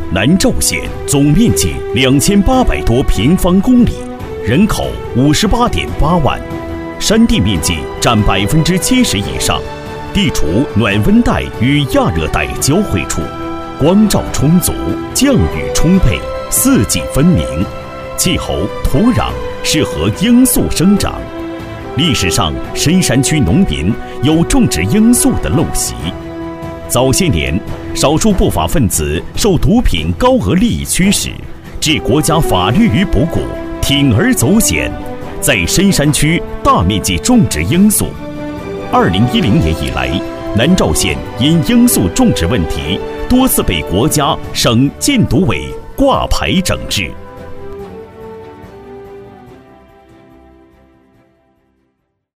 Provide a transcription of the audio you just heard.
南诏县总面积2800多平方公里，人口58.8万，山地面积占70%以上，地处暖温带与亚热带交汇处，光照充足，降雨充沛，四季分明，气候土壤适合罂粟生长。历史上，深山区农民有种植罂粟的陋习。早些年，少数不法分子受毒品高额利益驱使，置国家法律于不顾，铤而走险，在深山区大面积种植罂粟。2010年以来，南诏县因罂粟种植问题，多次被国家、省禁毒委挂牌整治。